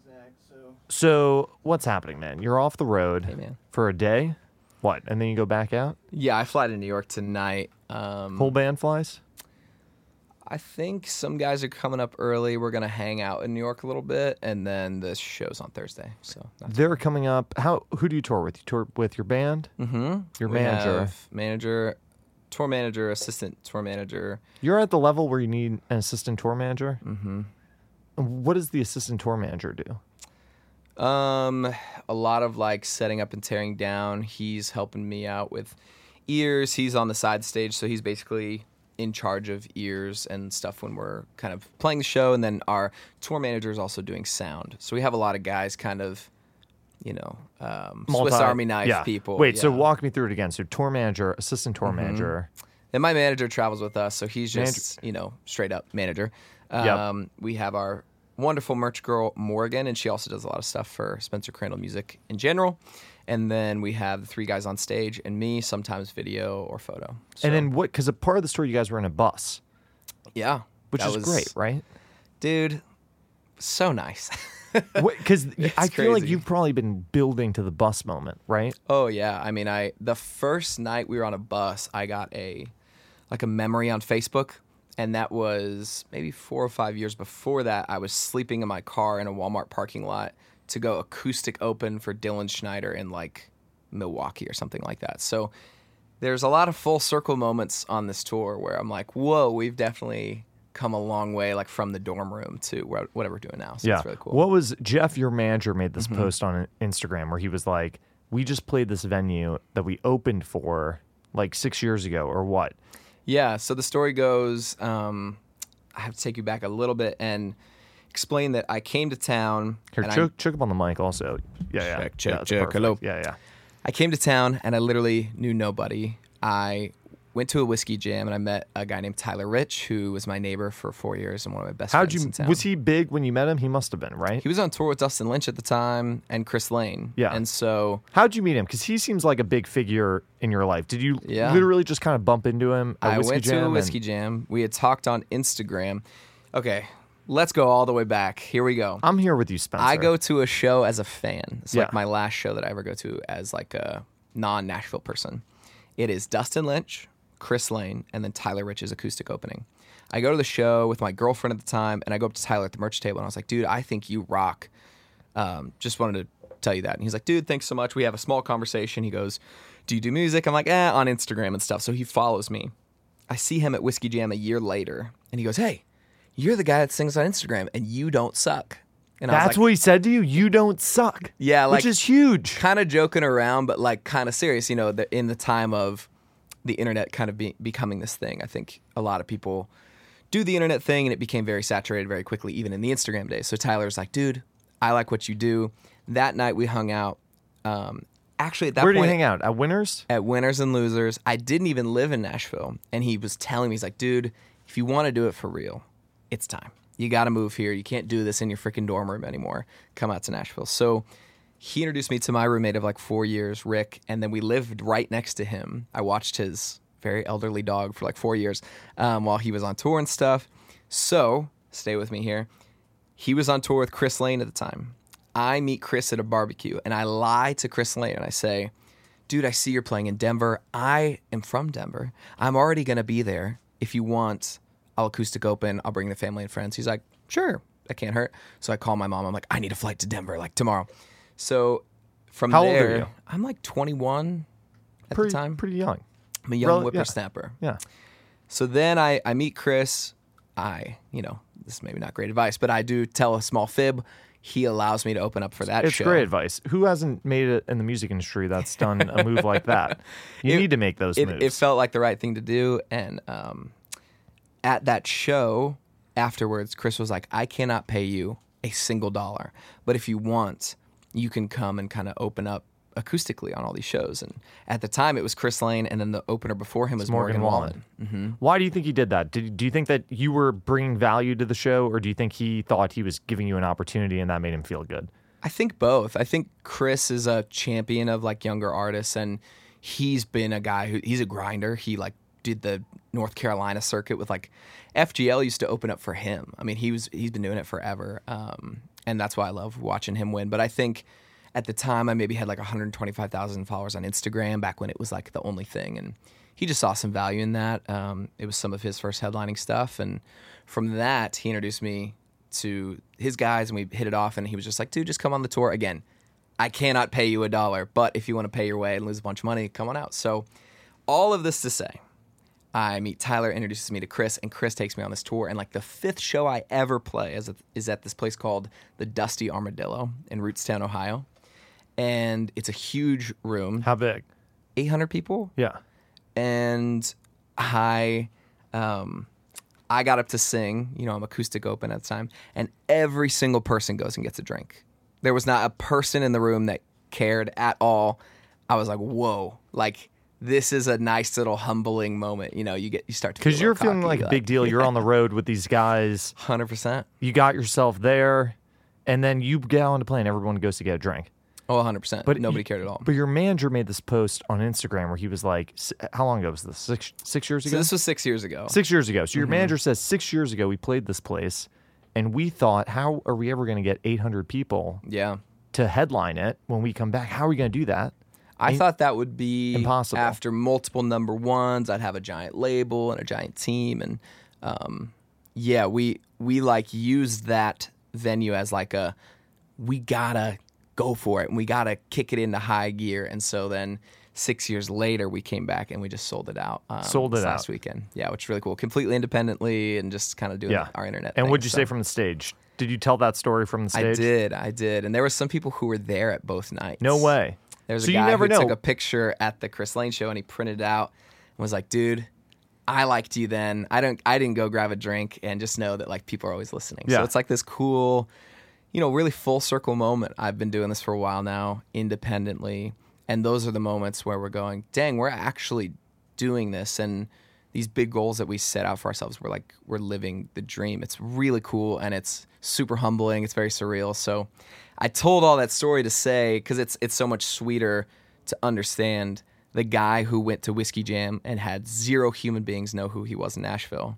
So what's happening, man? You're off the road Hey, man. for a day. What? And then you go back out? Yeah, I fly to New York tonight. Whole band flies? I think some guys are coming up early. We're gonna hang out in New York a little bit, and then the show's on Thursday. So They're coming up. Who do you tour with? You tour with your band? mm-hmm. Your manager? Tour manager, assistant tour manager. You're at the level where you need an assistant tour manager? Mm-hmm. What does the assistant tour manager do? A lot of like setting up and tearing down. He's helping me out with ears. He's on the side stage, so he's basically in charge of ears and stuff when we're kind of playing the show. And then our tour manager is also doing sound. So we have a lot of guys kind of, Swiss Army knife people. Wait, so walk me through it again. So tour manager, assistant tour manager. And my manager travels with us, so he's just, straight up manager. We have our wonderful merch girl, Morgan, and she also does a lot of stuff for Spencer Crandall Music in general. And then we have the three guys on stage and me, sometimes video or photo. So, And then what? Because a part of the story, you guys were in a bus. Yeah. Which is great, right? Dude, so nice. Because I feel like crazy. you've probably been building to the bus moment, right? Oh, yeah. I mean, the first night we were on a bus, I got a memory on Facebook. And that was maybe 4 or 5 years before that. I was sleeping in my car in a Walmart parking lot to go acoustic open for Dylan Schneider in like Milwaukee or something like that. So there's a lot of full circle moments on this tour where I'm like, whoa, we've definitely come a long way, like from the dorm room to whatever we're doing now. So it's really cool. What was Jeff, your manager, made this post on Instagram where he was like, we just played this venue that we opened for like 6 years ago or what? Yeah, so the story goes, I have to take you back a little bit and explain that I came to town. Here, choke up on the mic also. Yeah. Check. Perfect. Hello. Yeah. I came to town and I literally knew nobody. I went to a whiskey jam and I met a guy named Tyler Rich, who was my neighbor for 4 years and one of my best friends in town. Was he big when you met him? He must have been, right? He was on tour with Dustin Lynch at the time and Chris Lane. Yeah. And so... How'd you meet him? Because he seems like a big figure in your life. Did you literally just kind of bump into him at a whiskey jam? I went to a whiskey jam. We had talked on Instagram. Okay, let's go all the way back. Here we go. I'm here with you, Spencer. I go to a show as a fan. It's like my last show that I ever go to as like a non-Nashville person. It is Dustin Lynch, Chris Lane, and then Tyler Rich's acoustic opening. I go to the show with my girlfriend at the time, and I go up to Tyler at the merch table, and I was like, dude, I think you rock. Just wanted to tell you that. And he's like, dude, thanks so much. We have a small conversation. He goes, do you do music? I'm like, on Instagram and stuff. So he follows me. I see him at Whiskey Jam a year later, and he goes, hey, you're the guy that sings on Instagram, and you don't suck. And That's what he said to you? You don't suck. Yeah, like, which is huge. Kind of joking around, but like kind of serious, in the time of the internet kind of becoming this thing. I think a lot of people do the internet thing, and it became very saturated very quickly, even in the Instagram days. So Tyler's like, dude, I like what you do. That night we hung out. Actually, at that Where point... did you hang out? At Winners? At Winners and Losers. I didn't even live in Nashville. And he was telling me, he's like, dude, if you want to do it for real, it's time. You got to move here. You can't do this in your freaking dorm room anymore. Come out to Nashville. So he introduced me to my roommate of like 4 years, Rick, and then we lived right next to him. I watched his very elderly dog for like 4 years while he was on tour and stuff. So, stay with me here. He was on tour with Chris Lane at the time. I meet Chris at a barbecue, and I lie to Chris Lane, and I say, dude, I see you're playing in Denver. I am from Denver. I'm already going to be there. If you want, I'll acoustic open. I'll bring the family and friends. He's like, sure, that can't hurt. So I call my mom. I'm like, I need a flight to Denver, like tomorrow. So from How there, old are you? I'm like 21 at the time. Pretty young. I'm a young whippersnapper. Yeah. So then I meet Chris. This is maybe not great advice, but I do tell a small fib. He allows me to open up for that It's show. great advice. Who hasn't made it in the music industry that's done a move like that? You need to make those moves. It felt like the right thing to do. And at that show afterwards, Chris was like, I cannot pay you a single dollar, but if you want, you can come and kind of open up acoustically on all these shows. And at the time, it was Chris Lane, and then the opener before him was Morgan Wallen. Mm-hmm. Why do you think he did that? Do you think that you were bringing value to the show, or do you think he thought he was giving you an opportunity and that made him feel good? I think both. I think Chris is a champion of like younger artists, and he's been a guy he's a grinder. He like did the North Carolina circuit with like FGL used to open up for him. I mean, he's been doing it forever. And and that's why I love watching him win. But I think at the time I maybe had like 125,000 followers on Instagram back when it was like the only thing, and he just saw some value in that. It was some of his first headlining stuff, and from that he introduced me to his guys, and we hit it off. And he was just like, dude, just come on the tour. Again, I cannot pay you $1, but if you want to pay your way and lose a bunch of money, come on out. So all of this to say, I meet Tyler, introduces me to Chris, and Chris takes me on this tour. And like the 5th show I ever play is at this place called the Dusty Armadillo in Rootstown, Ohio. And it's a huge room. How big? 800 people. Yeah. And I got up to sing. You know, I'm acoustic open at the time. And every single person goes and gets a drink. There was not a person in the room that cared at all. I was like, whoa. Like, this is a nice little humbling moment. You know, you start to feel because you're feeling like a big deal. You're on the road with these guys. 100%. You got yourself there, and then you get on the plane. Everyone goes to get a drink. Oh, 100%. But nobody cared at all. But your manager made this post on Instagram where he was like, how long ago was this? Six years ago? So this was 6 years ago. 6 years ago. So your manager says 6 years ago we played this place, and we thought, how are we ever going to get 800 people to headline it when we come back? How are we going to do that? I thought that would be impossible. After multiple number ones, I'd have a giant label and a giant team, and we like used that venue as like we gotta go for it and we gotta kick it into high gear. And so then 6 years later, we came back and we just sold it out. Last weekend, which is really cool. Completely independently and just kind of doing our internet. And thing, what'd you say from the stage? Did you tell that story from the stage? I did, and there were some people who were there at both nights. No way. There's a guy who took a picture at the Chris Lane show and he printed it out and was like, dude, I liked you then. I didn't go grab a drink, and just know that like people are always listening. Yeah. So it's like this cool, really full circle moment. I've been doing this for a while now independently. And those are the moments where we're going, dang, we're actually doing this. And these big goals that we set out for ourselves, we're living the dream. It's really cool, and it's super humbling. It's very surreal. So I told all that story to say, because it's so much sweeter to understand the guy who went to Whiskey Jam and had 0 human beings know who he was in Nashville.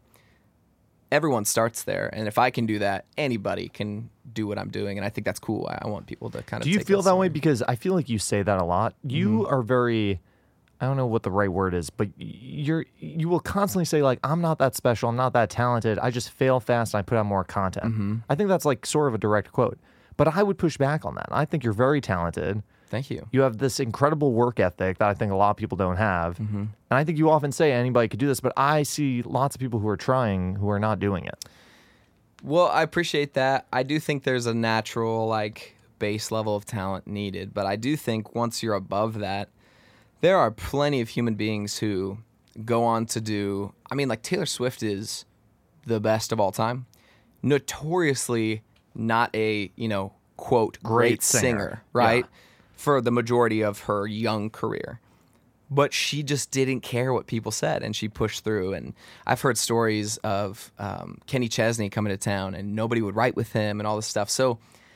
Everyone starts there, and if I can do that, anybody can do what I'm doing, and I think that's cool. I want people to kind of. Do you feel that way? Because I feel like you say that a lot. You are very, I don't know what the right word is, but you will constantly say like, I'm not that special, I'm not that talented, I just fail fast and I put out more content. I think that's like sort of a direct quote, but I would push back on that. I think you're very talented. Thank you. You have this incredible work ethic that I think a lot of people don't have. And I think you often say anybody could do this, but I see lots of people who are trying who are not doing it. Well, I appreciate that. I do think there's a natural like base level of talent needed, but I do think once you're above that, there are plenty of human beings who go on to do, like Taylor Swift is the best of all time. Notoriously not a, quote, great singer, right? Yeah. For the majority of her young career. But she just didn't care what people said, and she pushed through. And I've heard stories of Kenny Chesney coming to town, and nobody would write with him and all this stuff. So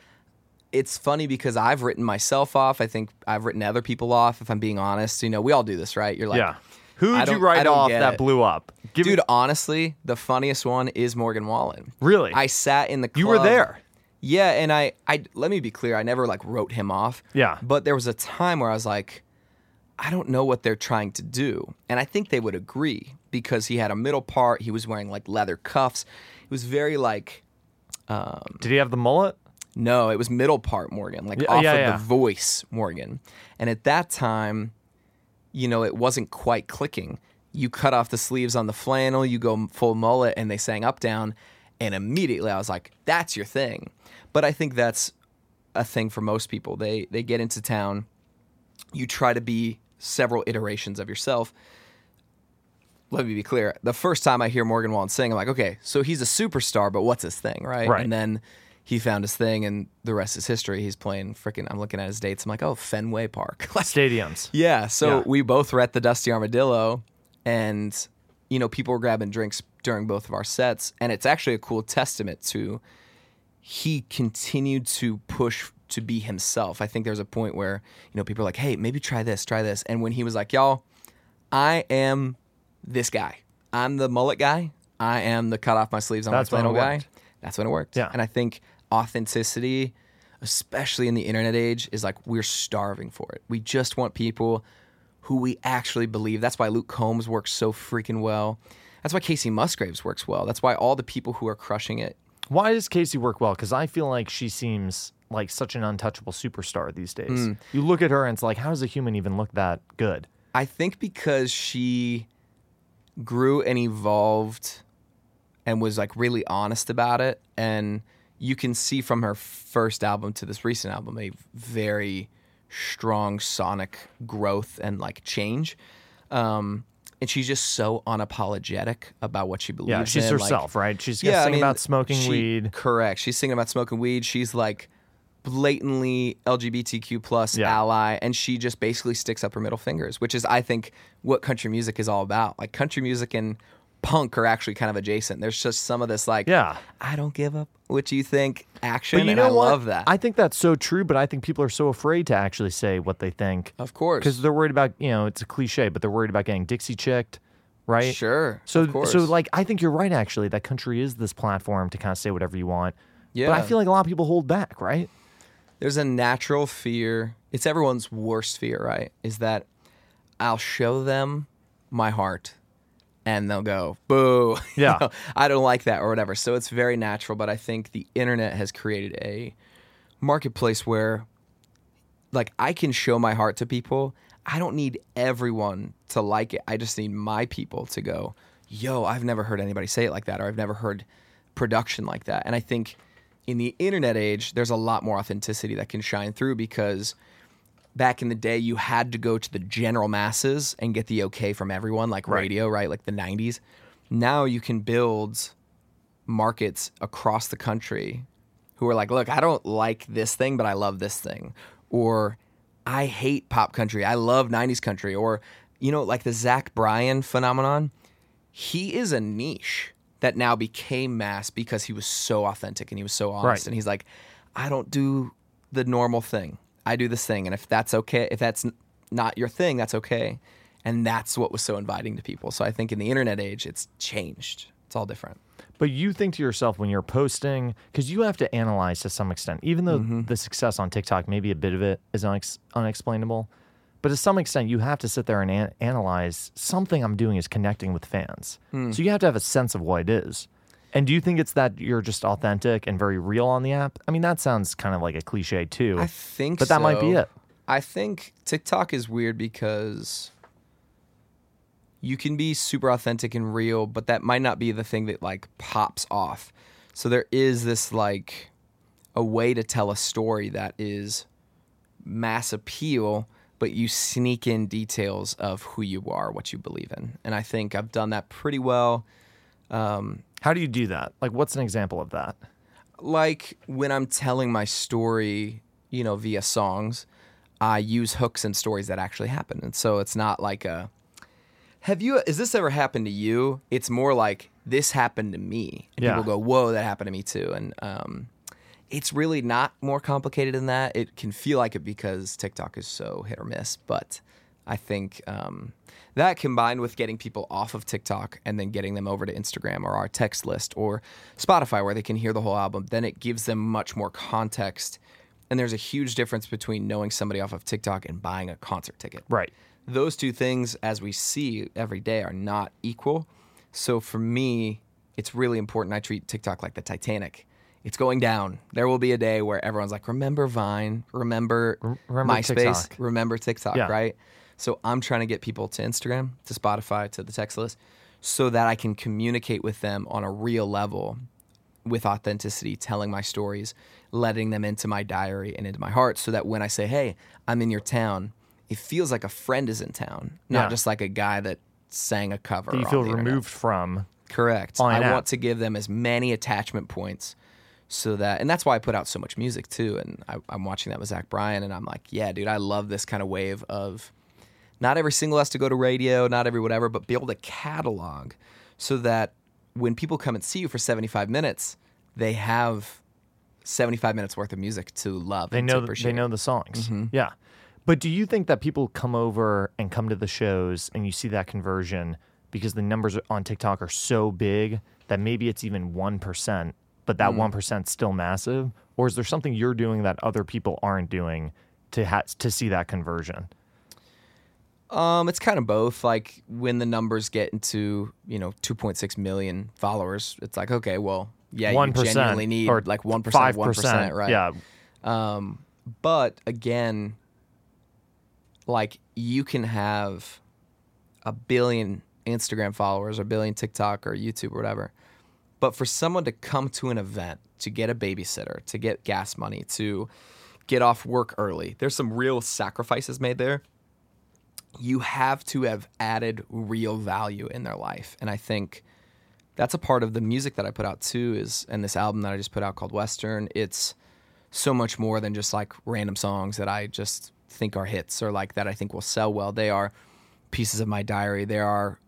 it's funny because I've written myself off. I think I've written other people off, if I'm being honest. We all do this, right? You're like, who'd you write off that blew up? Dude, honestly, the funniest one is Morgan Wallen. Really? I sat in the club. You were there. Yeah, and I let me be clear, I never like wrote him off. Yeah. But there was a time where I was like, I don't know what they're trying to do. And I think they would agree because he had a middle part, he was wearing like leather cuffs. It was very like Did he have the mullet? No, it was middle part Morgan, like off of the voice Morgan. And at that time, it wasn't quite clicking. You cut off the sleeves on the flannel, you go full mullet, and they sang up down. And immediately I was like, that's your thing. But I think that's a thing for most people. They get into town, you try to be several iterations of yourself. Let me be clear. The first time I hear Morgan Wallen sing, I'm like, okay, so he's a superstar, but what's his thing, right? And then he found his thing, and the rest is history. He's playing I'm looking at his dates. I'm like, oh, Fenway Park. Stadiums. Yeah, so we both were at the Dusty Armadillo, and people were grabbing drinks during both of our sets, and it's actually a cool testament to he continued to push to be himself. I think there's a point where, people are like, hey, maybe try this. And when he was like, y'all, I am this guy. I'm the mullet guy. I am the cut off my sleeves on my flannel guy. That's when it worked. Yeah. And I think authenticity, especially in the internet age, is like we're starving for it. We just want people who we actually believe. That's why Luke Combs works so freaking well. That's why Casey Musgraves works well. That's why all the people who are crushing it. Why does Casey work well? Because I feel like she seems like such an untouchable superstar these days. You look at her and it's like, how does a human even look that good? I think because she grew and evolved and was like really honest about it. And you can see from her first album to this recent album a very strong sonic growth and like change. And she's just so unapologetic about what she believes in. Yeah, she's in. herself, like, right? She's singing about smoking weed. Correct. She's singing about smoking weed. She's like blatantly LGBTQ plus ally, and she just basically sticks up her middle fingers, which is, I think, what country music is all about. Like country music and punk are actually kind of adjacent. There's just some of this like, I don't give up what you think action, but you and know I what? love that. I think that's so true, but I think people are so afraid to actually say what they think. Of course. Because they're worried about, it's a cliche, but they're worried about getting Dixie chicked, right? Sure. So, of course. so like, I think you're right, actually, that country is this platform to kind of say whatever you want. Yeah. But I feel like a lot of people hold back, right? There's a natural fear. It's everyone's worst fear, right? Is that I'll show them my heart and they'll go, boo. Yeah. I don't like that or whatever. So it's very natural. But I think the internet has created a marketplace where like I can show my heart to people. I don't need everyone to like it. I just need my people to go, yo, I've never heard anybody say it like that, or I've never heard production like that. And I think in the internet age, there's a lot more authenticity that can shine through because back in the day, you had to go to the general masses and get the okay from everyone, like radio, right? Like the 90s. Now you can build markets across the country who are like, look, I don't like this thing, but I love this thing. Or I hate pop country. I love 90s country. Or, like the Zach Bryan phenomenon. He is a niche that now became mass because he was so authentic and he was so honest. Right. And he's like, I don't do the normal thing. I do this thing. And if that's okay, if that's not your thing, that's okay. And that's what was so inviting to people. So I think in the internet age, it's changed. It's all different. But you think to yourself when you're posting, because you have to analyze to some extent, even though the success on TikTok, maybe a bit of it is unexplainable, but to some extent you have to sit there and analyze something I'm doing is connecting with fans. So you have to have a sense of what it is. And do you think it's that you're just authentic and very real on the app? I mean, that sounds kind of like a cliche too. I think but that might be it. I think TikTok is weird because you can be super authentic and real, but that might not be the thing that like pops off. So there is this like a way to tell a story that is mass appeal, but you sneak in details of who you are, what you believe in. And I think I've done that pretty well. How do you do that? Like, what's an example of that? Like when I'm telling my story, via songs, I use hooks and stories that actually happen. And so it's not like has this ever happened to you? It's more like this happened to me. And people go, whoa, that happened to me too. And it's really not more complicated than that. It can feel like it because TikTok is so hit or miss. But I think that combined with getting people off of TikTok and then getting them over to Instagram or our text list or Spotify where they can hear the whole album, then it gives them much more context. And there's a huge difference between knowing somebody off of TikTok and buying a concert ticket. Right. Those two things, as we see every day, are not equal. So for me, it's really important. I treat TikTok like the Titanic. It's going down. There will be a day where everyone's like, remember Vine, remember MySpace, TikTok. remember TikTok, right? So I'm trying to get people to Instagram, to Spotify, to the text list, so that I can communicate with them on a real level with authenticity, telling my stories, letting them into my diary and into my heart, so that when I say, hey, I'm in your town, it feels like a friend is in town, not just like a guy that sang a cover. That you feel removed from. Correct. I want to give them as many attachment points so that, and that's why I put out so much music too. And I'm watching that with Zach Bryan, and I'm like, yeah, dude, I love this kind of wave of not every single has to go to radio, not every whatever, but be able to catalog so that when people come and see you for 75 minutes, they have 75 minutes worth of music to love. They and know to appreciate. they know the songs. Yeah. But do you think that people come over and come to the shows and you see that conversion because the numbers on TikTok are so big that maybe it's even 1% but that 1% still massive? Or is there something you're doing that other people aren't doing to see that conversion? It's kind of both. Like when the numbers get into 2.6 million followers, it's like, okay, well, yeah, 1% you genuinely need or like 1%, 5%, 1%, right? Yeah. But again, like you can have 1 billion Instagram followers or 1 billion TikTok or YouTube or whatever, but for someone to come to an event, to get a babysitter, to get gas money, to get off work early, there's some real sacrifices made there. You have to have added real value in their life. And I think that's a part of the music that I put out too, and this album that I just put out called Western, it's so much more than just like random songs that I just think are hits or like that I think will sell well. They are pieces of my diary. They are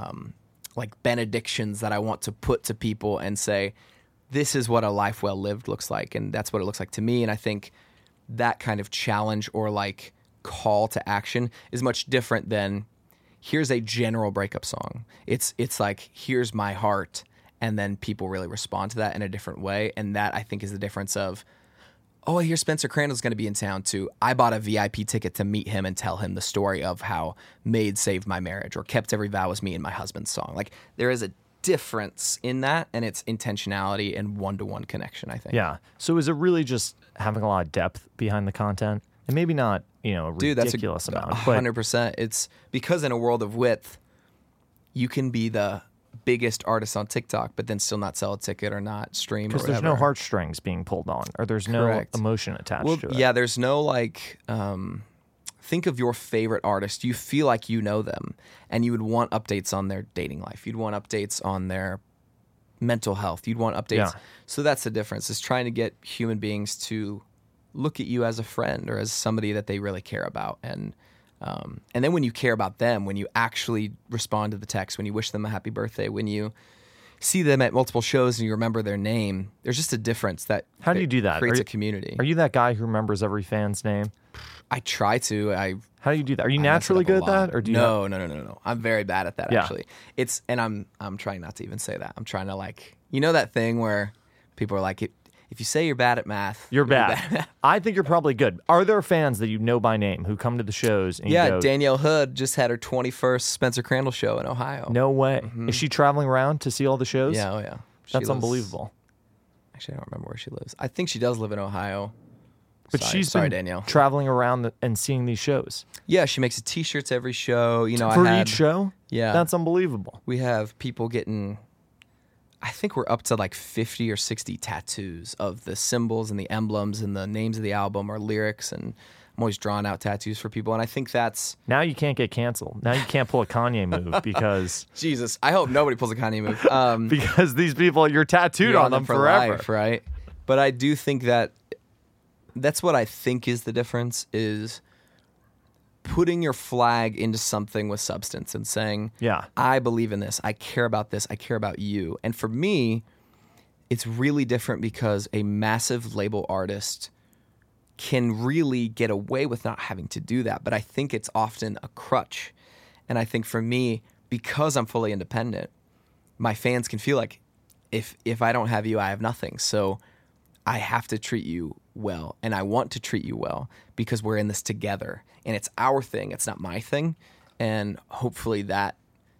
like benedictions that I want to put to people and say, this is what a life well lived looks like. And that's what it looks like to me. And I think that kind of challenge or like call to action is much different than here's a general breakup song. It's like, here's my heart. And then people really respond to that in a different way. And that I think is the difference of, oh, I hear Spencer Crandall's going to be in town too. I bought a VIP ticket to meet him and tell him the story of how Made saved my marriage or Kept Every Vow Was Me in my husband's song. Like there is a difference in that, and it's intentionality and one-to-one connection, I think. Yeah. So is it really just having a lot of depth behind the content? And maybe not, a ridiculous amount. 100%. It's because in a world of width, you can be the biggest artist on TikTok, but then still not sell a ticket or not stream or whatever. Because there's no heartstrings being pulled on, or there's Correct. no emotion attached to it. Yeah, there's no like, think of your favorite artist. You feel like you know them, and you would want updates on their dating life. You'd want updates on their mental health. You'd want updates. Yeah. So that's the difference, is trying to get human beings to look at you as a friend or as somebody that they really care about. And then when you care about them, when you actually respond to the text, when you wish them a happy birthday, when you see them at multiple shows and you remember their name, there's just a difference that How do you do that? Creates a community. Are you that guy who remembers every fan's name? I try to. How do you do that? Are you I naturally mess it up good a at lot. that, or do you? No. I'm very bad at that, Yeah. actually. I'm trying not to even say that. I'm trying to like, that thing where people are like, if you say you're bad at math, You're bad. I think you're probably good. Are there fans that you know by name who come to the shows? And you Yeah, go, Danielle Hood just had her 21st Spencer Crandall show in Ohio. No way. Is she traveling around to see all the shows? Yeah, oh yeah. She That's lives- unbelievable. Actually, I don't remember where she lives. I think she does live in Ohio. But Sorry, been Danielle. traveling around and seeing these shows. Yeah, she makes T-shirts every show. For each show? Yeah. That's unbelievable. We have people getting, I think we're up to like 50 or 60 tattoos of the symbols and the emblems and the names of the album or lyrics. And I'm always drawing out tattoos for people. And I think that's... Now you can't get canceled. Now you can't pull a Kanye move because Jesus, I hope nobody pulls a Kanye move. because these people, you're tattooed You're on them for forever. life, right? But I do think that's what I think is the difference, is putting your flag into something with substance and saying, Yeah. I believe in this. I care about this. I care about you. And for me, it's really different because a massive label artist can really get away with not having to do that. But I think it's often a crutch. And I think for me, because I'm fully independent, my fans can feel like if I don't have you, I have nothing. So I have to treat you well, and I want to treat you well because we're in this together, and it's our thing. It's not my thing, and hopefully that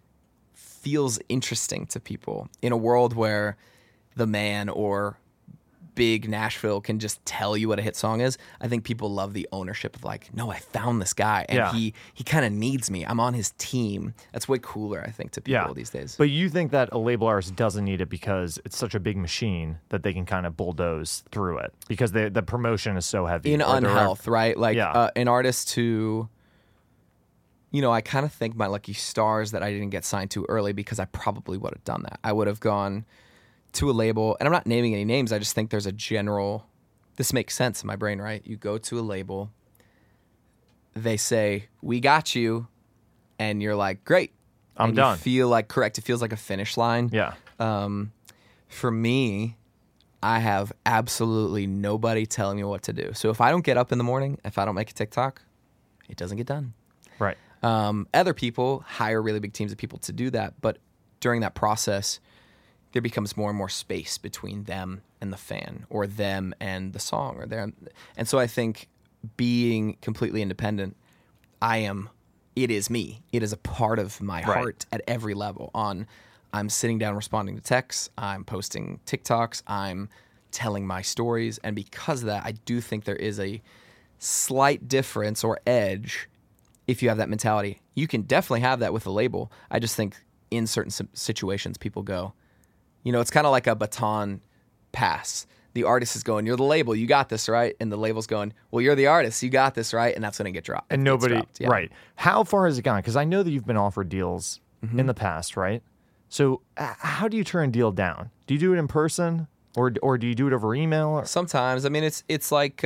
feels interesting to people in a world where the man or big Nashville can just tell you what a hit song is. I think people love the ownership of like, no, I found this guy, and Yeah. he kind of needs me. I'm on his team. That's way cooler, I think, to people these days. But you think that a label artist doesn't need it because it's such a big machine that they can kind of bulldoze through it because the promotion is so heavy. In or they're- unhealth, right? Like Yeah. an artist who, I kind of thank my lucky stars that I didn't get signed to early because I probably would have done that. I would have gone to a label, and I'm not naming any names. I just think there's a general, this makes sense in my brain, right? You go to a label, they say, we got you, and you're like, great. I'm and done. You feel like, correct, it feels like a finish line. Yeah. For me, I have absolutely nobody telling me what to do. So if I don't get up in the morning, if I don't make a TikTok, it doesn't get done. Right. Other people hire really big teams of people to do that, but during that process, there becomes more and more space between them and the fan, or them and the song, or them. And so I think being completely independent, it is me. It is a part of my heart at every level. I'm sitting down responding to texts, I'm posting TikToks, I'm telling my stories. And because of that, I do think there is a slight difference or edge if you have that mentality. You can definitely have that with a label. I just think in certain situations, people go, it's kind of like a baton pass. The artist is going, you're the label, you got this, right? And the label's going, well, you're the artist, you got this, right? And that's when it gets dropped. And nobody, right. How far has it gone? Because I know that you've been offered deals in the past, right? So how do you turn a deal down? Do you do it in person, or do you do it over email? Or? Sometimes. I mean, it's like,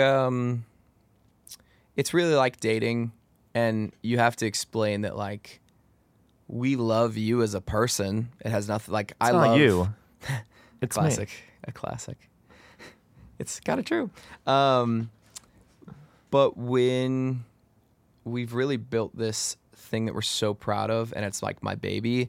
it's really like dating, and you have to explain that, like, we love you as a person. It has nothing, like, I love you. It's classic, me. A classic. It's kind of true. But when we've really built this thing that we're so proud of, and it's like my baby,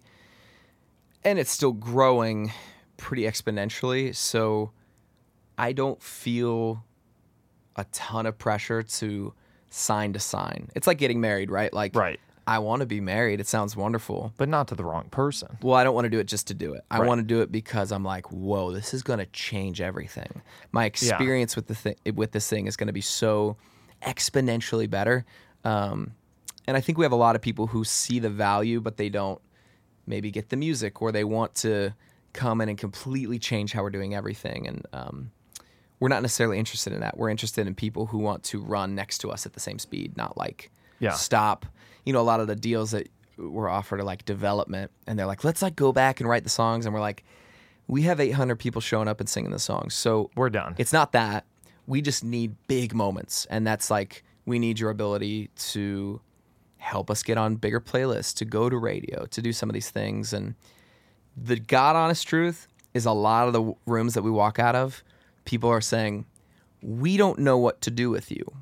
and it's still growing pretty exponentially, so I don't feel a ton of pressure to sign. It's like getting married, right? Like, right. I want to be married. It sounds wonderful. But not to the wrong person. Well, I don't want to do it just to do it. I want to do it because I'm like, whoa, this is going to change everything. My experience with this thing is going to be so exponentially better. And I think we have a lot of people who see the value, but they don't maybe get the music, or they want to come in and completely change how we're doing everything. And we're not necessarily interested in that. We're interested in people who want to run next to us at the same speed, not like stop. A lot of the deals that were offered are like development, and they're like, let's like go back and write the songs. And we're like, we have 800 people showing up and singing the songs. So we're done. It's not that. We just need big moments. And that's like, we need your ability to help us get on bigger playlists, to go to radio, to do some of these things. And the God honest truth is, a lot of the rooms that we walk out of, people are saying, we don't know what to do with you,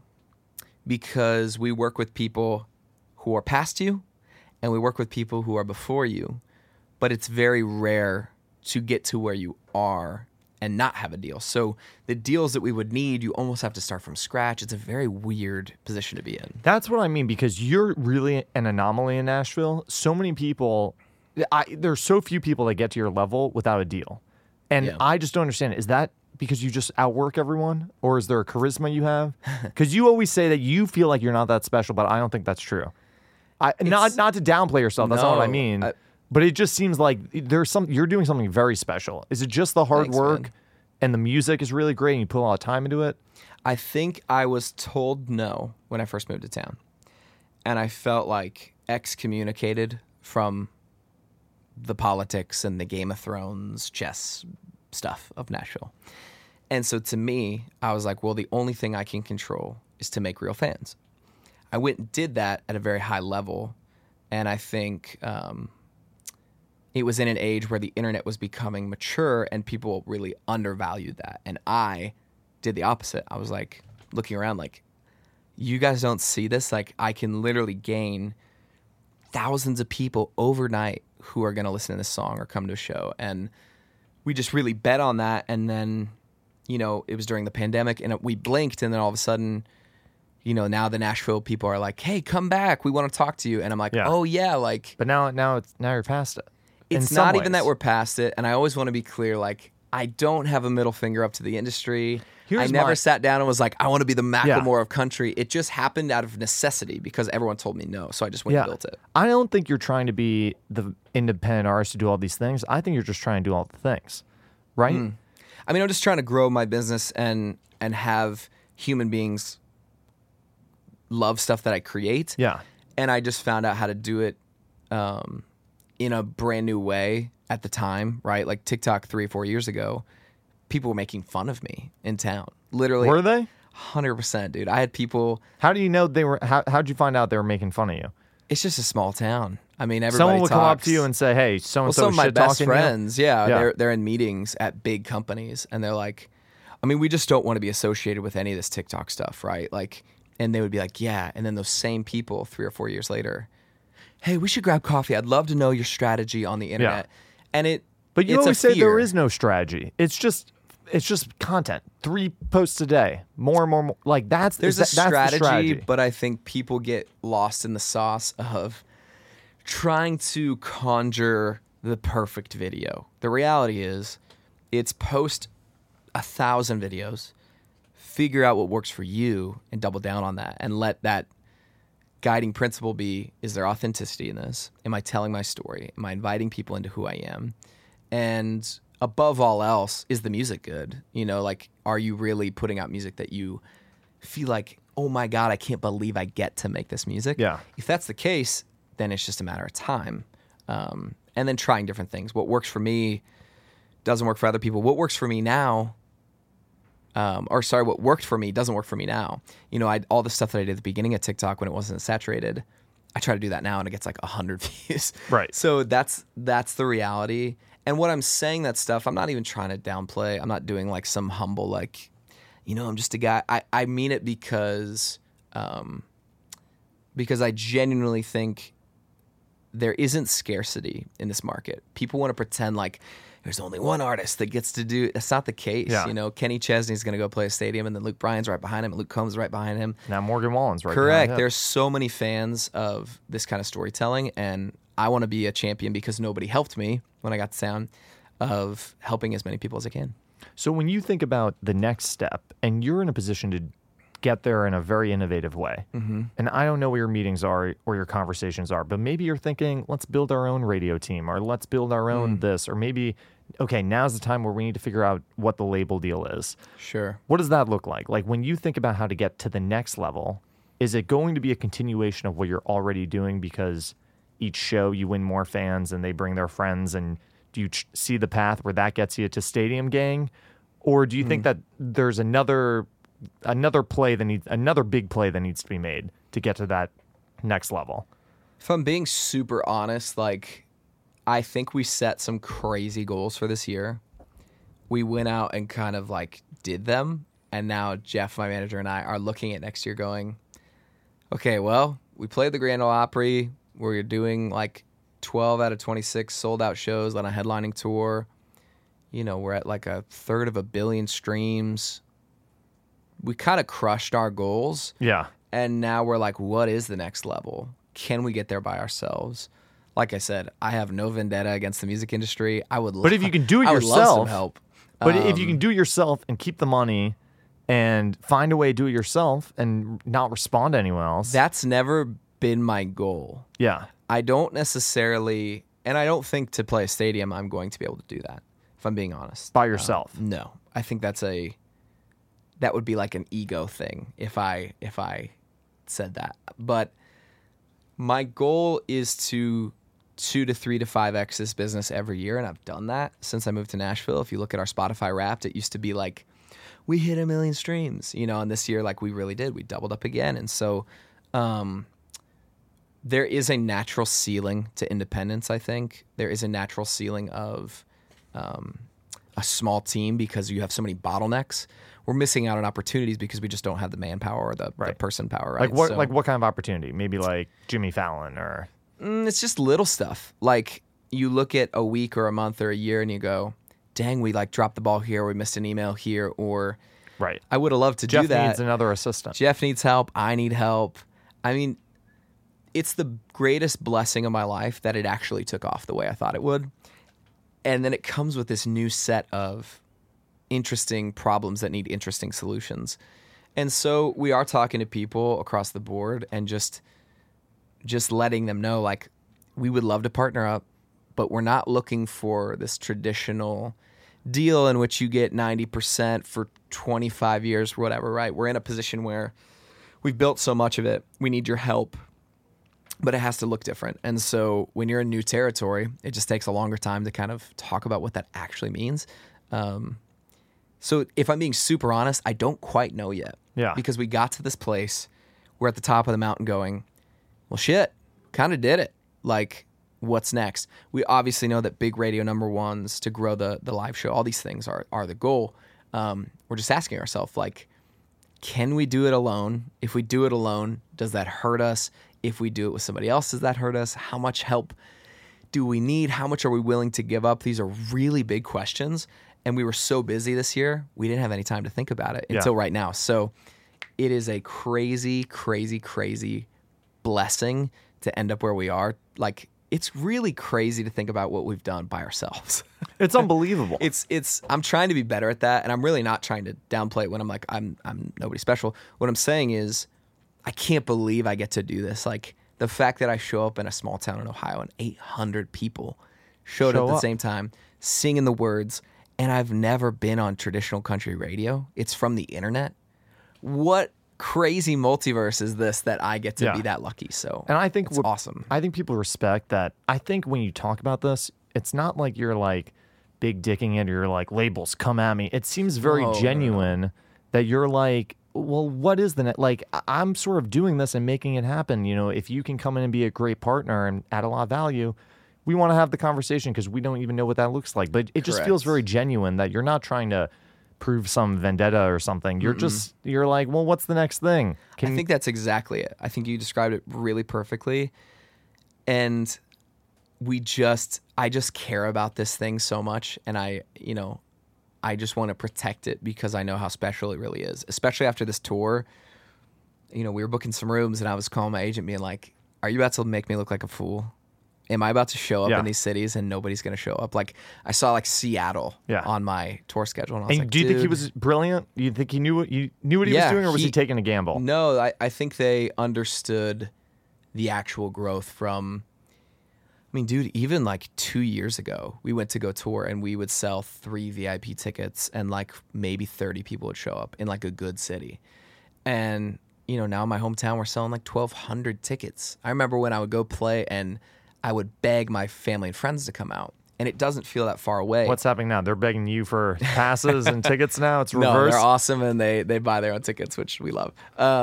because we work with people who are past you, and we work with people who are before you, but it's very rare to get to where you are and not have a deal. So the deals that we would need, you almost have to start from scratch. It's a very weird position to be in. That's what I mean, because you're really an anomaly in Nashville. So many people, there's so few people that get to your level without a deal. And I just don't understand it. Is that because you just outwork everyone, or is there a charisma you have? Because you always say that you feel like you're not that special, but I don't think that's true. Not to downplay yourself. That's not what I mean. But it just seems like you're doing something very special. Is it just the hard work, man, and the music is really great and you put a lot of time into it? I think I was told no when I first moved to town. And I felt like excommunicated from the politics and the Game of Thrones chess stuff of Nashville. And so to me, I was like, well, the only thing I can control is to make real fans. I went and did that at a very high level, and I think it was in an age where the internet was becoming mature and people really undervalued that. And I did the opposite. I was like looking around like, you guys don't see this? Like, I can literally gain thousands of people overnight who are going to listen to this song or come to a show. And we just really bet on that. And then, it was during the pandemic, and we blinked, and then all of a sudden, now the Nashville people are like, hey, come back. We want to talk to you. And I'm like, oh, yeah. Like, but now you're past it. It's not even that we're past it. And I always want to be clear, like, I don't have a middle finger up to the industry. I never sat down and was like, I want to be the Macklemore of country. It just happened out of necessity because everyone told me no. So I just went and built it. I don't think you're trying to be the independent artist to do all these things. I think you're just trying to do all the things, right? I mean, I'm just trying to grow my business and have human beings love stuff that I create. Yeah. And I just found out how to do it in a brand new way at the time, right? Like TikTok 3 or 4 years ago, people were making fun of me in town. Literally. Were they? 100%, dude. I had people. How do you know they were? How'd you find out they were making fun of you? It's just a small town. I mean, everybody Someone would talks. come up to you and say, hey, so-and-so some of my shit best talking friends, they're in meetings at big companies, and they're like, I mean, we just don't want to be associated with any of this TikTok stuff, right? Like, and they would be like, yeah. And then those same people 3 or 4 years later, hey, we should grab coffee. I'd love to know your strategy on the internet. And But you It's a always say there fear. is no strategy. It's just content. 3 posts a day. More. Like that's There's that's a the strategy, but I think people get lost in the sauce of trying to conjure the perfect video. The reality is, it's post 1,000 videos, figure out what works for you, and double down on that, and let that guiding principle be: is there authenticity in this? Am I telling my story? Am I inviting people into who I am? And above all else, is the music good? You know, like, are you really putting out music that you feel like, oh my God, I can't believe I get to make this music? Yeah. If that's the case, then it's just a matter of time. And then trying different things. What works for me doesn't work for other people. What works for me now, what worked for me doesn't work for me now. You know, all the stuff that I did at the beginning of TikTok when it wasn't saturated, I try to do that now and it gets like 100 views. Right. So that's the reality. And what I'm saying, that stuff, I'm not even trying to downplay. I'm not doing like some humble, like, you know, I'm just a guy. I mean it because I genuinely think there isn't scarcity in this market. People want to pretend like there's only one artist that gets to do. That's not the case. Yeah. You know, Kenny Chesney's going to go play a stadium, and then Luke Bryan's right behind him, and Luke Combs is right behind him. Now Morgan Wallen's right. Correct. behind him. There's so many fans of this kind of storytelling, and I want to be a champion because nobody helped me when I got the sound of helping as many people as I can. So when you think about the next step, and you're in a position to get there in a very innovative way, and I don't know where your meetings are or your conversations are, but maybe you're thinking, let's build our own radio team, or let's build our own this, or maybe, okay, now's the time where we need to figure out what the label deal is. Sure. What does that look like? Like when you think about how to get to the next level, is it going to be a continuation of what you're already doing because each show you win more fans and they bring their friends, and do you see the path where that gets you to Stadium Gang? Or do you think that there's another big play that needs to be made to get to that next level? If I'm being super honest, like, I think we set some crazy goals for this year. We went out and kind of like did them. And now Jeff, my manager, and I are looking at next year going, okay, well, we played the Grand Ole Opry. We're doing like 12 out of 26 sold out shows on a headlining tour. You know, we're at like 1/3 of a billion streams. We kind of crushed our goals. Yeah. And now we're like, what is the next level? Can we get there by ourselves? Like I said, I have no vendetta against the music industry. But if you can do it I would love yourself, some help. But if you can do it yourself and keep the money and find a way to do it yourself and not respond to anyone else. That's never been my goal. Yeah. I don't necessarily, and I don't think to play a stadium I'm going to be able to do that, if I'm being honest. By yourself. No. I think that would be like an ego thing if I said that. But my goal is to 2 to 3 to 5x this business every year, and I've done that since I moved to Nashville. If you look at our Spotify Wrapped, it used to be like, we hit 1 million streams, you know, and this year, like, we really did. We doubled up again. And so there is a natural ceiling to independence, I think. There is a natural ceiling of a small team because you have so many bottlenecks. We're missing out on opportunities because we just don't have the manpower or the person power, right? Like what kind of opportunity? Maybe like Jimmy Fallon or... It's just little stuff. Like, you look at a week or a month or a year and you go, dang, we like dropped the ball here, we missed an email here, or right. I would have loved to do that. Jeff needs another assistant. Jeff needs help. I need help. I mean, it's the greatest blessing of my life that it actually took off the way I thought it would. And then it comes with this new set of interesting problems that need interesting solutions. And so we are talking to people across the board and just letting them know, like, we would love to partner up, but we're not looking for this traditional deal in which you get 90% for 25 years, whatever, right? We're in a position where we've built so much of it. We need your help, but it has to look different. And so when you're in new territory, it just takes a longer time to kind of talk about what that actually means. So if I'm being super honest, I don't quite know yet. Yeah. Because we got to this place, we're at the top of the mountain going, well, shit, kind of did it. Like, what's next? We obviously know that big radio number ones to grow the live show, all these things are the goal. We're just asking ourselves, like, can we do it alone? If we do it alone, does that hurt us? If we do it with somebody else, does that hurt us? How much help do we need? How much are we willing to give up? These are really big questions. And we were so busy this year, we didn't have any time to think about it until right now. So it is a crazy, crazy, crazy blessing to end up where we are. Like, it's really crazy to think about what we've done by ourselves. It's unbelievable. I'm trying to be better at that, and I'm really not trying to downplay it when I'm like, I'm nobody special. What I'm saying is, I can't believe I get to do this. Like, the fact that I show up in a small town in Ohio and 800 people showed up at the same time, singing the words, and I've never been on traditional country radio. It's from the internet. What crazy multiverse is this that I get to be that lucky? So, and I think it's awesome. I think people respect that. I think when you talk about this, it's not like you're like big dicking it or you're like, labels, come at me. It seems very genuine that you're like, well, what is the net? Like, I'm sort of doing this and making it happen. You know, if you can come in and be a great partner and add a lot of value, we want to have the conversation because we don't even know what that looks like. But it just feels very genuine that you're not trying to prove some vendetta or something. You're just, you're like, well, what's the next thing? I think that's exactly it. I think you described it really perfectly. And I just care about this thing so much. And I just want to protect it because I know how special it really is, especially after this tour. You know, we were booking some rooms and I was calling my agent being like, are you about to make me look like a fool? Am I about to show up in these cities and nobody's going to show up? Like, I saw like Seattle on my tour schedule. And I was like, do you think he was brilliant? Do you think he knew what he was doing, or was he taking a gamble? No, I think they understood the actual growth from, I mean, dude, even like 2 years ago, we went to go tour and we would sell 3 VIP tickets and like maybe 30 people would show up in like a good city. And, you know, now in my hometown, we're selling like 1,200 tickets. I remember when I would go play and I would beg my family and friends to come out, and it doesn't feel that far away. What's happening now? They're begging you for passes and tickets now? It's reverse? No, they're awesome, and they buy their own tickets, which we love.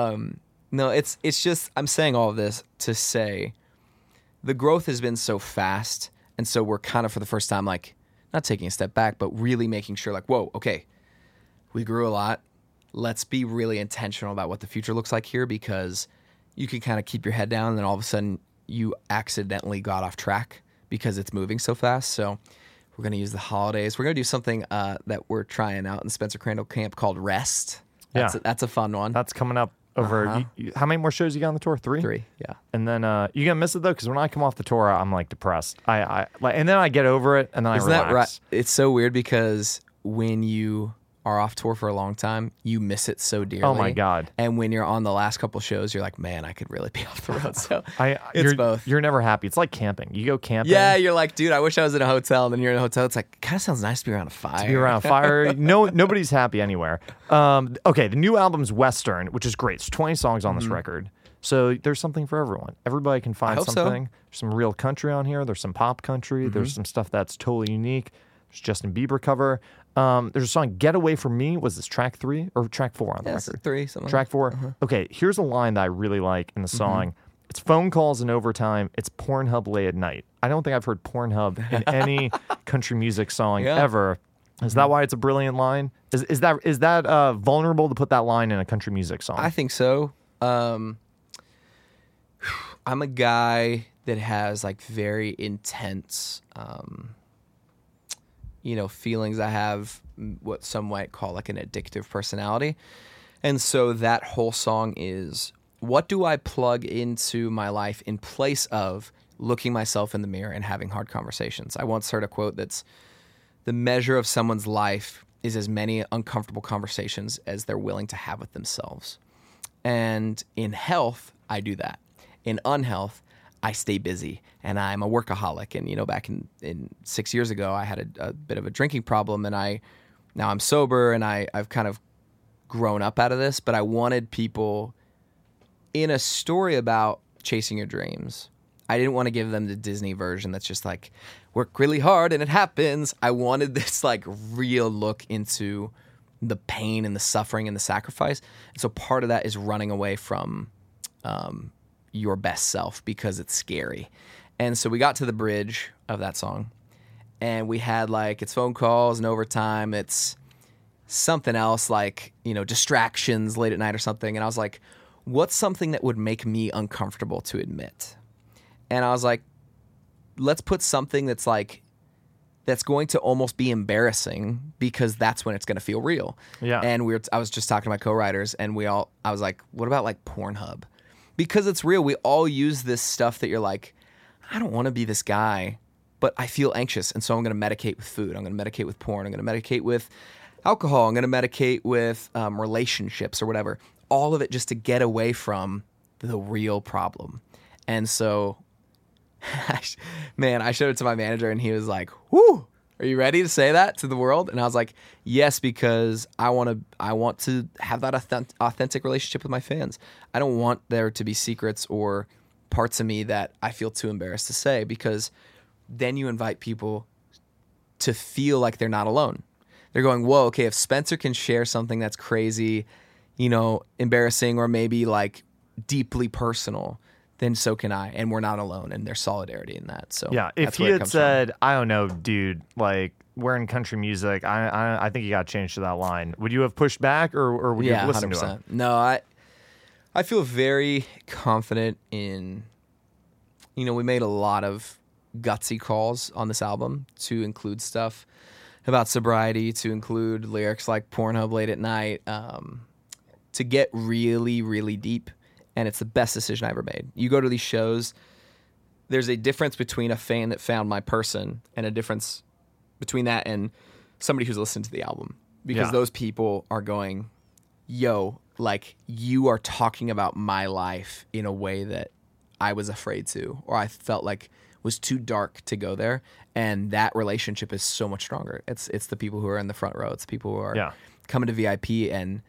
No, it's just, I'm saying all of this to say the growth has been so fast, and so we're kind of for the first time, like, not taking a step back, but really making sure, like, whoa, okay, we grew a lot. Let's be really intentional about what the future looks like here, because you can kind of keep your head down, and then all of a sudden you accidentally got off track because it's moving so fast. So we're going to use the holidays. We're going to do something that we're trying out in Spencer Crandall Camp called Rest. That's a fun one. That's coming up over. How many more shows you got on the tour? 3? 3, yeah. And then you gonna miss it though, because when I come off the tour, I'm like depressed. I and then I get over it, and then I relax. That right? It's so weird because when you are off tour for a long time, you miss it so dearly. Oh my God. And when you're on the last couple shows, you're like, man, I could really be off the road. So it's both. You're never happy. It's like camping. You go camping. Yeah, you're like, dude, I wish I was in a hotel. And then you're in a hotel. It's like, kind of sounds nice to be around a fire. To be around a fire. Nobody's happy anywhere. Okay, the new album's Western, which is great. It's 20 songs on this record. So there's something for everyone. Everybody can find something. So. There's some real country on here. There's some pop country. There's some stuff that's totally unique. There's Justin Bieber cover. There's a song, Get Away From Me. Was this track 3 or track 4 on the record? 3. Track 4. Okay, here's a line that I really like in the song. It's phone calls and overtime. It's Pornhub late at night. I don't think I've heard Pornhub in any country music song ever. Is that why it's a brilliant line? Is that vulnerable to put that line in a country music song? I think so. I'm a guy that has like very intense feelings. I have what some might call like an addictive personality. And so that whole song is, what do I plug into my life in place of looking myself in the mirror and having hard conversations? I once heard a quote that's, the measure of someone's life is as many uncomfortable conversations as they're willing to have with themselves. And in health, I do that. In unhealth, I stay busy, and I'm a workaholic. And, back in 6 years ago, I had a bit of a drinking problem, and now I'm sober, and I've kind of grown up out of this, but I wanted people in a story about chasing your dreams. I didn't want to give them the Disney version that's just like, work really hard and it happens. I wanted this like real look into the pain and the suffering and the sacrifice. And so part of that is running away from your best self because it's scary. And so we got to the bridge of that song, and we had like, it's phone calls and overtime. It's something else like, distractions late at night or something. And I was like, what's something that would make me uncomfortable to admit? And I was like, let's put something that's like that's going to almost be embarrassing because that's when it's going to feel real. Yeah. And I was just talking to my co-writers, and I was like, what about like Pornhub? Because it's real. We all use this stuff that you're like, I don't want to be this guy, but I feel anxious, and so I'm going to medicate with food. I'm going to medicate with porn. I'm going to medicate with alcohol. I'm going to medicate with relationships or whatever. All of it just to get away from the real problem. And so, man, I showed it to my manager, and he was like, "Whoo, are you ready to say that to the world?" And I was like, "Yes, because I want to have that authentic relationship with my fans. I don't want there to be secrets or parts of me that I feel too embarrassed to say, because then you invite people to feel like they're not alone. They're going, whoa, okay, if Spencer can share something that's crazy, embarrassing, or maybe like deeply personal, then so can I, and we're not alone, and there's solidarity in that." So yeah, if he had said, I don't know, dude, like wearing country music, I think you got to change to that line. Would you have pushed back, or would you have listened 100%. to him? No, I feel very confident in, we made a lot of gutsy calls on this album to include stuff about sobriety, to include lyrics like Pornhub late at night, to get really, really deep. And it's the best decision I ever made. You go to these shows, there's a difference between a fan that found my person and a difference between that and somebody who's listened to the album. Because those people are going, yo, like, you are talking about my life in a way that I was afraid to, or I felt like was too dark to go there. And that relationship is so much stronger. It's the people who are in the front row. It's the people who are coming to VIP. And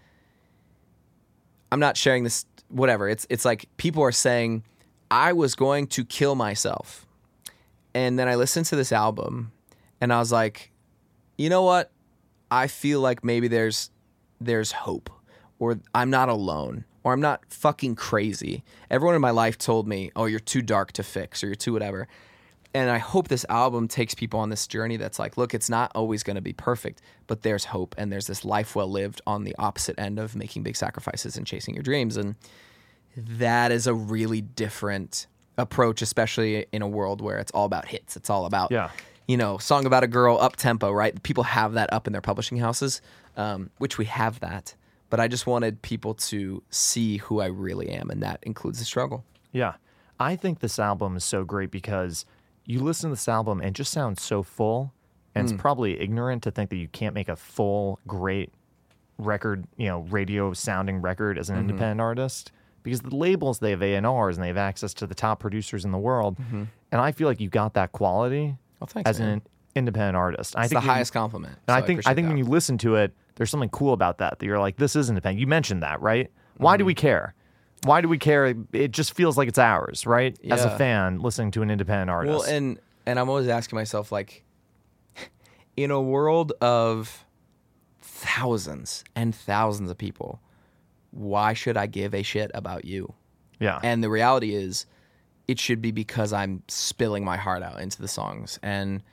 I'm not sharing this, whatever. It's like people are saying, I was going to kill myself. And then I listened to this album and I was like, you know what? I feel like maybe there's hope, or I'm not alone, or I'm not fucking crazy. Everyone in my life told me, oh, you're too dark to fix, or you're too whatever. And I hope this album takes people on this journey that's like, look, it's not always going to be perfect, but there's hope, and there's this life well lived on the opposite end of making big sacrifices and chasing your dreams. And that is a really different approach, especially in a world where it's all about hits. It's all about, song about a girl, up tempo, right? People have that up in their publishing houses, which we have that. But I just wanted people to see who I really am, and that includes the struggle. Yeah. I think this album is so great because you listen to this album and it just sounds so full, and it's probably ignorant to think that you can't make a full, great record, radio sounding record as an independent artist, because the labels, they have A&Rs and they have access to the top producers in the world. And I feel like you got that quality as an independent artist. It's the highest compliment. And I think when you listen to it, there's something cool about that you're like, this is independent. You mentioned that, right? Why do we care? Why do we care? It just feels like it's ours, right? Yeah. As a fan listening to an independent artist. Well, and I'm always asking myself, like, in a world of thousands and thousands of people, why should I give a shit about you? Yeah. And the reality is, it should be because I'm spilling my heart out into the songs. And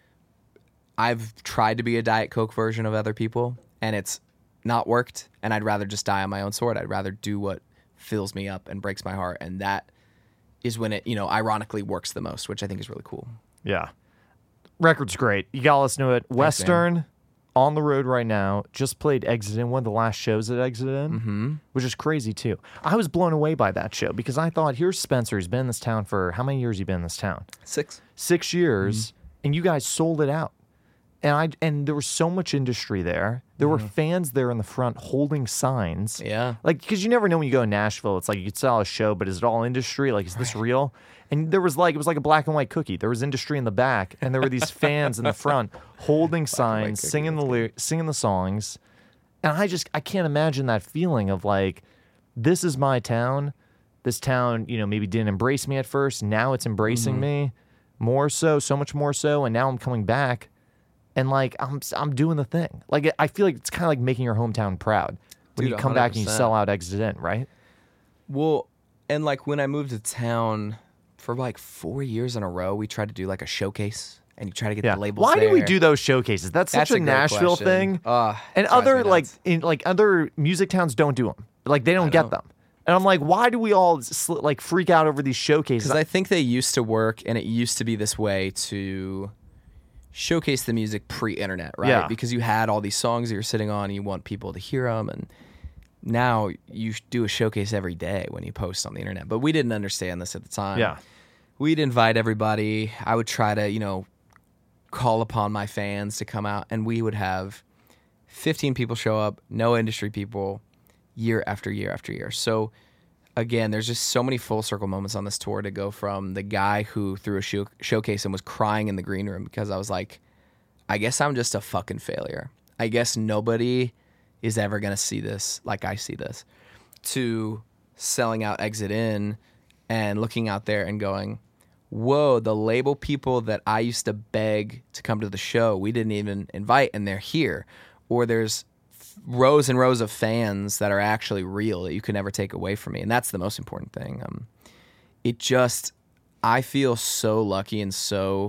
I've tried to be a Diet Coke version of other people, and it's not worked. And I'd rather just die on my own sword. I'd rather do what fills me up and breaks my heart. And that is when it, ironically works the most, which I think is really cool. Yeah. Record's great. You gotta listen to it. Thanks, Western, man. on the road right now, just played Exit In, one of the last shows at Exit In, which is crazy too. I was blown away by that show because I thought, here's Spencer. He's been in this town for, how many years has he been in this town? 6 years, and you guys sold it out. And there was so much industry there. There were fans there in the front holding signs. Yeah. Like, because you never know when you go to Nashville. It's like you could sell a show, but is it all industry? Like, is this real? And it was like a black and white cookie. There was industry in the back, and there were these fans in the front holding signs, singing the songs. And I can't imagine that feeling of like, this is my town. This town, maybe didn't embrace me at first. Now it's embracing me more so much more so. And now I'm coming back. And like I'm doing the thing. Like I feel like it's kind of like making your hometown proud when you come 100%. back and you sell out Exit In, right? Well, and like when I moved to town for like 4 years in a row, we tried to do like a showcase, and you try to get the labels. Why there. do we do those showcases? That's such a great Nashville question. thing. And other other music towns don't do them. Like they don't get them. And I'm like, why do we all like freak out over these showcases? Because I think they used to work, and it used to be this way to showcase the music pre-internet, right? Yeah. Because you had all these songs that you're sitting on, and you want people to hear them, and now you do a showcase every day when you post on the internet. But we didn't understand this at the time. Yeah. We'd invite everybody. I would try to, call upon my fans to come out, and we would have 15 people show up, no industry people, year after year after year. So again, there's just so many full circle moments on this tour to go from the guy who threw a showcase and was crying in the green room because I was like, I guess I'm just a fucking failure. I guess nobody is ever going to see this like I see this, to selling out Exit In and looking out there and going, whoa, the label people that I used to beg to come to the show, we didn't even invite, and they're here. Or there's rows and rows of fans that are actually real that you can never take away from me. And that's the most important thing. I feel so lucky and so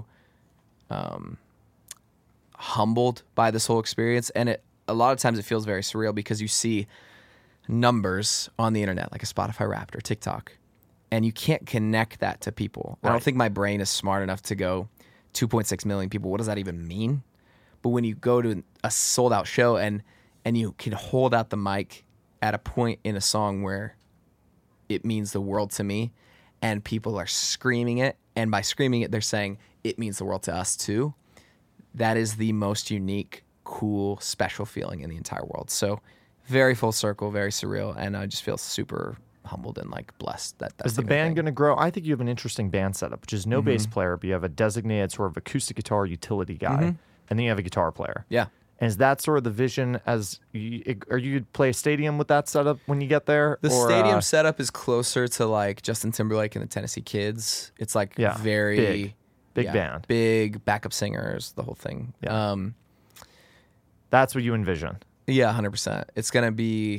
humbled by this whole experience. And a lot of times it feels very surreal because you see numbers on the internet, like a Spotify Wrapped or TikTok, and you can't connect that to people. Right. I don't think my brain is smart enough to go 2.6 million people. What does that even mean? But when you go to a sold out show and you can hold out the mic at a point in a song where it means the world to me, and people are screaming it, and by screaming it, they're saying it means the world to us too. That is the most unique, cool, special feeling in the entire world. So very full circle, very surreal, and I just feel super humbled and like blessed that that's Is the band going to grow? I think you have an interesting band setup, which is no bass player, but you have a designated sort of acoustic guitar utility guy, and then you have a guitar player. Yeah. And is that sort of the vision as are you play a stadium with that setup when you get there? The stadium setup is closer to like Justin Timberlake and the Tennessee Kids. It's like very big band. Big backup singers, the whole thing. Yeah. That's what you envision. Yeah, 100%. It's going to be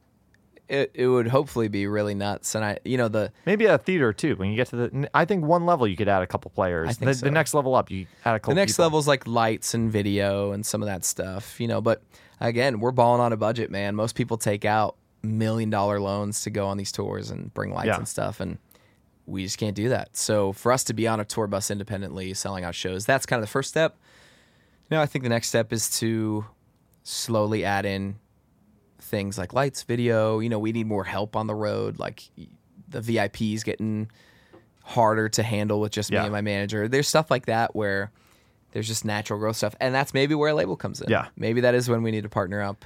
it would hopefully be really nuts, and maybe a theater too. When you get to I think one level you could add a couple players. I think the next level up you add a couple. The next people. level is like lights and video and some of that stuff, But again, we're balling on a budget, man. Most people take out $1 million loans to go on these tours and bring lights and stuff, and we just can't do that. So for us to be on a tour bus independently, selling out shows, that's kind of the first step. I think the next step is to slowly add in things like lights, video. We need more help on the road. Like the VIPs getting harder to handle with just me and my manager. There's stuff like that where there's just natural growth stuff, and that's maybe where a label comes in. Yeah, maybe that is when we need to partner up.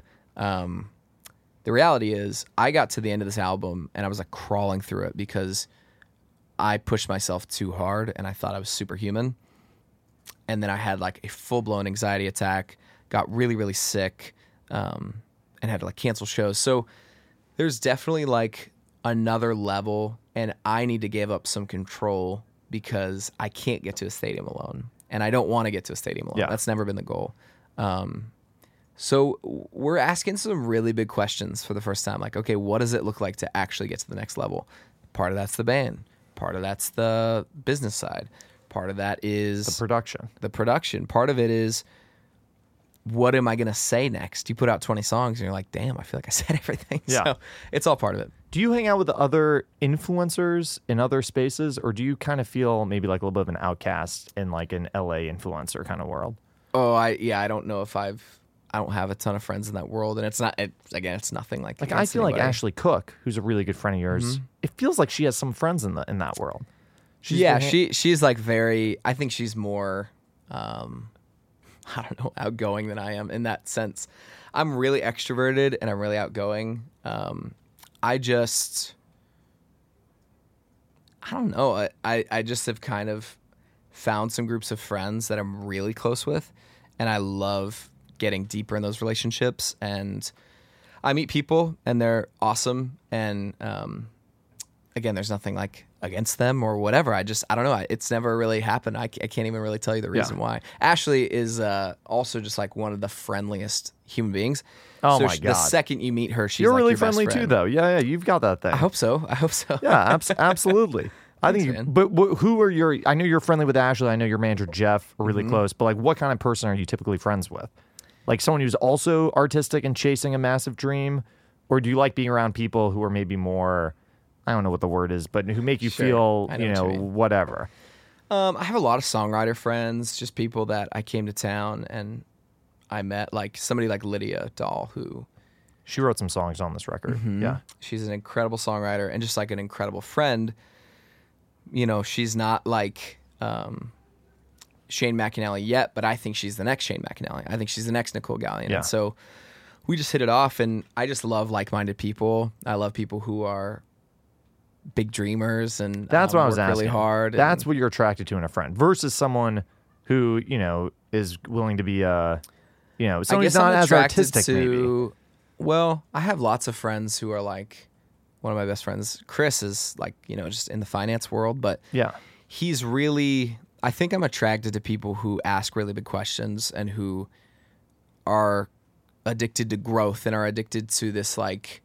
The reality is, I got to the end of this album and I was like crawling through it because I pushed myself too hard and I thought I was superhuman. And then I had like a full-blown anxiety attack, got really, really sick, and had to like cancel shows. So there's definitely like another level, and I need to give up some control because I can't get to a stadium alone, and I don't want to get to a stadium alone. That's never been the goal. So we're asking some really big questions for the first time. Like, okay, what does it look like to actually get to the next level? Part of that's the band. Part of that's the business side. Part of that is the production. Part of it is, what am I going to say next? You put out 20 songs and you're like, damn, I feel like I said everything. Yeah. So it's all part of it. Do you hang out with other influencers in other spaces, or do you kind of feel maybe like a little bit of an outcast in like an LA influencer kind of world? Oh, I don't know if I don't have a ton of friends in that world, and it's nothing like I feel like Ashley Cook, who's a really good friend of yours. It feels like she has some friends in that world. She's like very. I think she's more, outgoing than I am in that sense. I'm really extroverted and I'm really outgoing. I don't know. I just have kind of found some groups of friends that I'm really close with, and I love getting deeper in those relationships. And I meet people and they're awesome. And again, there's nothing like against them or whatever. I don't know. It's never really happened. I can't even really tell you the reason why. Ashley is also just like one of the friendliest human beings. Oh, my God. The second you meet her, she's You're like really your best friendly friend. too, though. Yeah, you've got that thing. I hope so. Yeah, absolutely. I think, man. but who are your? I know you're friendly with Ashley. I know your manager Jeff are really close. But like, what kind of person are you typically friends with? Like someone who's also artistic and chasing a massive dream, Or do you like being around people who are maybe more, I don't know what the word is, but who make you Sure. feel, I know you what know, you mean. whatever? I have a lot of songwriter friends, just people that I came to town and I met, like somebody like Lydia Dahl, who She wrote some songs on this record. Yeah. she's an incredible songwriter and just like an incredible friend. You know, she's not like Shane McAnally yet, but I think she's the next Shane McAnally. I think she's the next Nicole Gallion. Yeah. And so we just hit it off, and I just love like-minded people. I love people who are big dreamers and That's what I was work asking. really hard. That's what you're attracted to in a friend versus someone who, you know, is willing to be, you know, I someone who's guess not I'm as attracted artistic, maybe. to. Well, I have lots of friends who are like, one of my best friends, Chris, is like, you know, just in the finance world, but Yeah. he's really, I think I'm attracted to people who ask really big questions and who are addicted to growth and are addicted to this like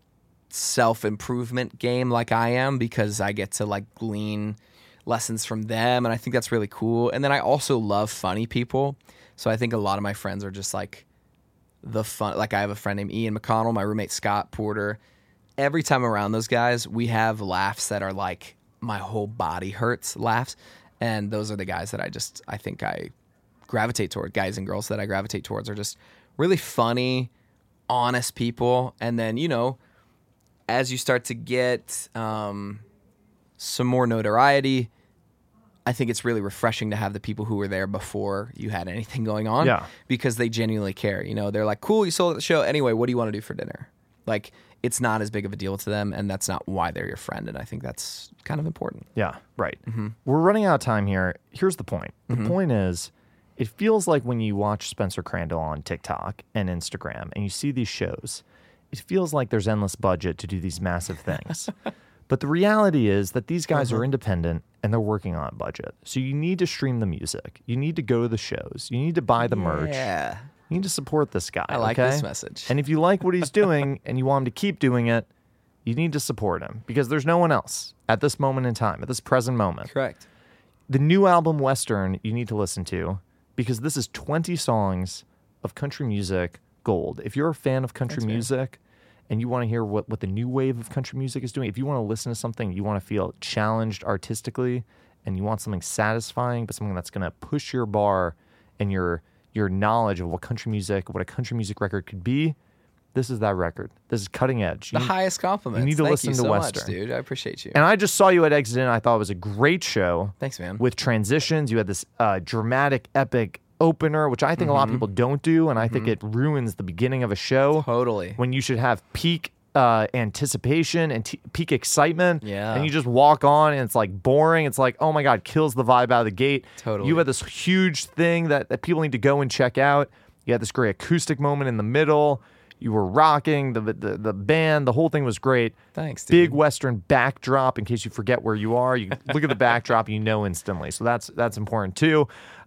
self-improvement game like I am, because I get to like glean lessons from them, and I think that's really cool. And then I also love funny people. So I think a lot of my friends are just like the fun, like I have a friend named Ian McConnell, my roommate Scott Porter. Every time I'm around those guys, we have laughs that are like my whole body hurts laughs. And those are the guys that I think I gravitate toward. Guys and girls that I gravitate towards are just really funny, honest people. And then, you know, as you start to get some more notoriety, I think it's really refreshing to have the people who were there before you had anything going on. Yeah. Because they genuinely care. You know, they're like, cool, you sold out the show. Anyway, what do you want to do for dinner? Like, it's not as big of a deal to them, and that's not why they're your friend. And I think that's kind of important. Yeah, right. We're running out of time here. Here's the point. The point is, it feels like when you watch Spencer Crandall on TikTok and Instagram and you see these shows, it feels like there's endless budget to do these massive things. But the reality is that these guys are independent and they're working on a budget. So you need to stream the music. You need to go to the shows. You need to buy the merch. Yeah. You need to support this guy. I like okay? this message. And if you like what he's doing and you want him to keep doing it, you need to support him because there's no one else at this moment in time, at this present moment. Correct. The new album, Western, you need to listen to because this is 20 songs of country music gold. If you're a fan of country music and you want to hear what the new wave of country music is doing, if you want to listen to something, you want to feel challenged artistically and you want something satisfying, but something that's going to push your bar and your knowledge of what a country music record could be, this is that record. This is cutting edge. The highest compliments. You need to Thank listen you to so Western. much, dude. I appreciate you. And I just saw you at Exit In. I thought it was a great show. Thanks, man. With transitions, you had this dramatic, epic opener, which I think a lot of people don't do, and I think it ruins the beginning of a show. Totally. When you should have peak anticipation and peak excitement. Yeah. And you just walk on and it's like boring. It's like, oh my God, kills the vibe out of the gate. Totally. You had this huge thing that people need to go and check out. You had this great acoustic moment in the middle. You were rocking the band. The whole thing was great. Thanks, dude. Big Western backdrop in case you forget where you are. You look at the backdrop, you know instantly. So that's important too.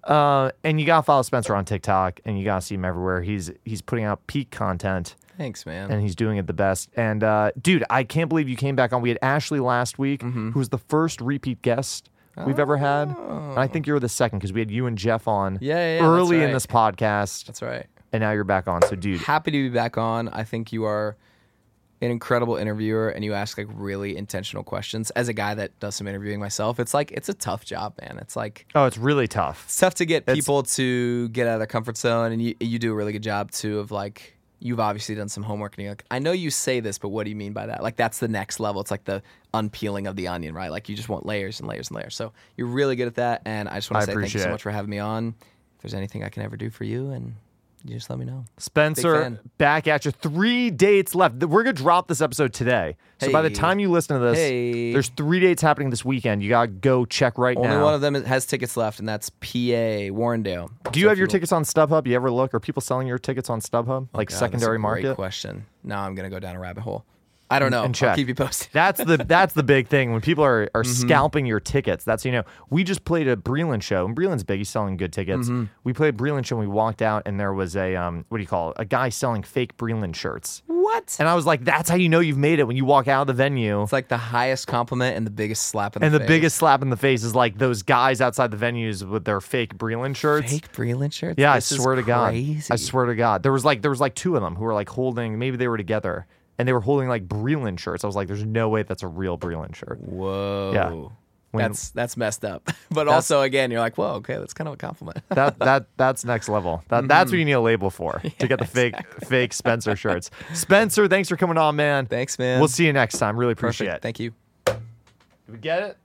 And you gotta follow Spencer on TikTok, and you gotta see him everywhere. He's putting out peak content. Thanks, man. And he's doing it the best. And dude, I can't believe you came back on. We had Ashley last week, who was the first repeat guest we've ever had. And I think you're the second because we had you and Jeff on Yeah, early that's in right. this podcast. That's right. And now you're back on. So, dude, Happy to be back on. I think you are an incredible interviewer, and you ask like really intentional questions. As a guy that does some interviewing myself, it's like it's a tough job, man. It's like oh, it's really tough. it's tough to get people to get out of their comfort zone, and you do a really good job too of like you've obviously done some homework, and you're like, I know you say this, but what do you mean by that? Like that's the next level. It's like the unpeeling of the onion, right? Like you just want layers and layers and layers. So you're really good at that, and I just want to say thank you appreciate so it. much for having me on. If there's anything I can ever do for you, and you just let me know. Big Spencer, fan. back at you. 3 dates left. We're going to drop this episode today. So by the Hey. time you listen to this, Hey. there's 3 dates happening this weekend. You got to go check right Only now. one of them has tickets left, and that's PA, Warrendale. Do you So have if your tickets on StubHub? You ever look? Are people selling your tickets on StubHub? Like God, secondary that's a great market? question. Now I'm going to go down a rabbit hole. I don't know. And check. I'll keep you posted. That's the big thing when people are scalping your tickets. That's we just played a Breland show, and Breland's big. He's selling good tickets. We played a Breland show, and we walked out, and there was a what do you call it? A guy selling fake Breland shirts. What? And I was like, that's how you know you've made it when you walk out of the venue. It's like the highest compliment and the biggest slap in the And face. the biggest slap in the face is like those guys outside the venues with their fake Breland shirts. fake Breland shirts? Yeah, This I is swear to God. crazy. I swear to God. There was like two of them who were like holding, maybe they were together. and they were holding like Breland shirts. I was like, there's no way that's a real Breland shirt. Whoa. Yeah. That's messed up. But also, again, you're like, whoa, okay, that's kind of a compliment. That's next level. That's what you need a label for to get the fake Spencer shirts. Spencer, thanks for coming on, man. Thanks, man. We'll see you next time. Really appreciate Perfect. it. Thank you. Did we get it?